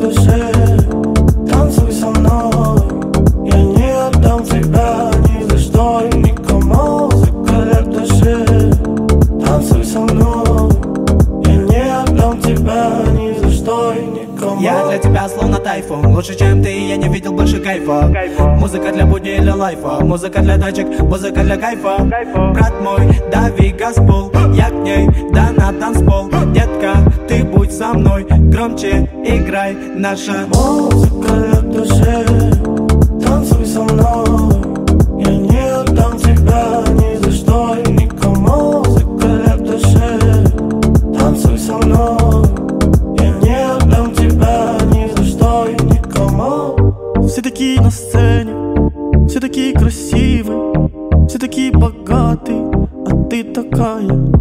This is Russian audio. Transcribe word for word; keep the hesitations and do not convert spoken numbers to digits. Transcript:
душе. Танцуй со мной, я не отдам тебя ни за что и никому. Музыка лет душе. Танцуй со мной, я не отдам тебя ни за что и никому. Я для тебя словно тайфун, лучше чем ты, я не видел больше кайфа. Музыка для будни или лайфа, музыка для тачек, музыка для кайфа. Брат мой, дави газпол, я к ней, да на танцпол. Детка, ты будь со мной, громче играй наша музыка для души. Танцуй со мной, я не отдам тебя ни за что и никому. Музыка для души. Танцуй со мной, я не отдам тебя ни за что и никому. Все такие на сцене, все такие красивые, все такие богатые, а ты такая